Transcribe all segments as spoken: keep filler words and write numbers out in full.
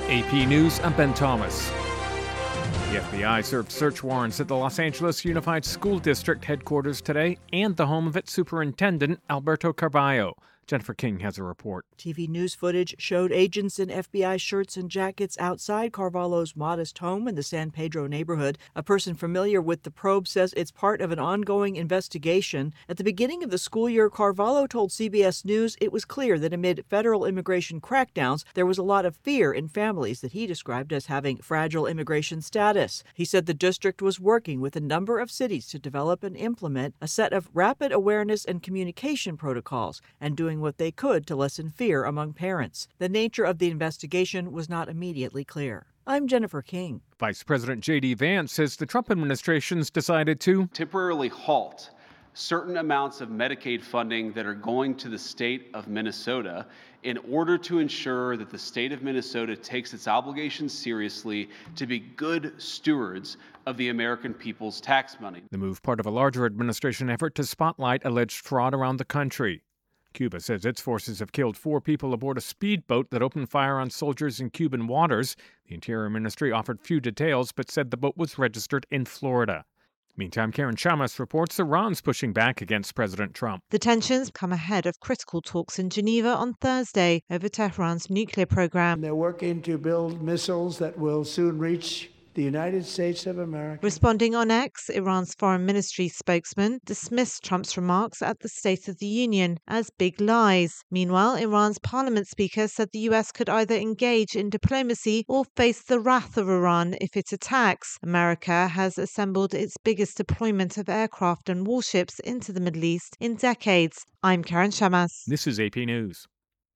A P News, I'm Ben Thomas. The F B I served search warrants at the Los Angeles Unified School District headquarters today and the home of its superintendent, Alberto Carballo. Jennifer King has a report. T V news footage showed agents in F B I shirts and jackets outside Carballo's modest home in the San Pedro neighborhood. A person familiar with the probe says it's part of an ongoing investigation. At the beginning of the school year, Carballo told C B S News it was clear that amid federal immigration crackdowns, there was a lot of fear in families that he described as having fragile immigration status. He said the district was working with a number of cities to develop and implement a set of rapid awareness and communication protocols and doing what they could to lessen fear among parents. The nature of the investigation was not immediately clear. I'm Jennifer King. Vice President J D Vance says the Trump administration's decided to temporarily halt certain amounts of Medicaid funding that are going to the state of Minnesota in order to ensure that the state of Minnesota takes its obligations seriously to be good stewards of the American people's tax money. The move part of a larger administration effort to spotlight alleged fraud around the country. Cuba says its forces have killed four people aboard a speedboat that opened fire on soldiers in Cuban waters. The Interior Ministry offered few details, but said the boat was registered in Florida. Meantime, Karen Chamas reports Iran's pushing back against President Trump. The tensions come ahead of critical talks in Geneva on Thursday over Tehran's nuclear program. They're working to build missiles that will soon reach the United States of America. Responding on X, Iran's foreign ministry spokesman dismissed Trump's remarks at the State of the Union as big lies. Meanwhile, Iran's parliament speaker said the U S could either engage in diplomacy or face the wrath of Iran if it attacks. America has assembled its biggest deployment of aircraft and warships into the Middle East in decades. I'm Karen Chamas. This is A P News.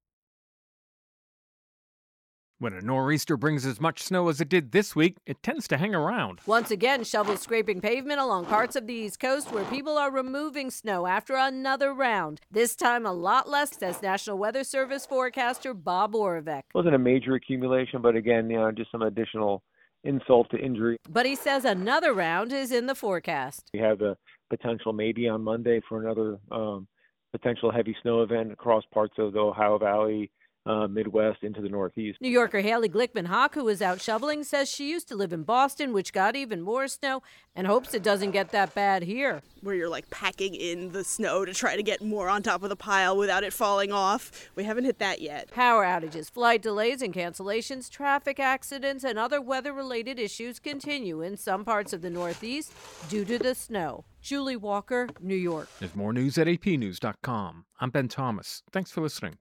When a nor'easter brings as much snow as it did this week, it tends to hang around. Once again, shovels scraping pavement along parts of the East Coast where people are removing snow after another round. This time a lot less, says National Weather Service forecaster Bob Oravec. It wasn't a major accumulation, but again, you know, just some additional insult to injury. But he says another round is in the forecast. We have the potential maybe on Monday for another um, potential heavy snow event across parts of the Ohio Valley, Uh, Midwest into the Northeast. New Yorker Haley Glickman-Hawk, who is out shoveling, says she used to live in Boston, which got even more snow, and hopes it doesn't get that bad here. Where you're like packing in the snow to try to get more on top of the pile without it falling off. We haven't hit that yet. Power outages, flight delays and cancellations, traffic accidents, and other weather-related issues continue in some parts of the Northeast due to the snow. Julie Walker, New York. There's more news at A P news dot com. I'm Ben Thomas. Thanks for listening.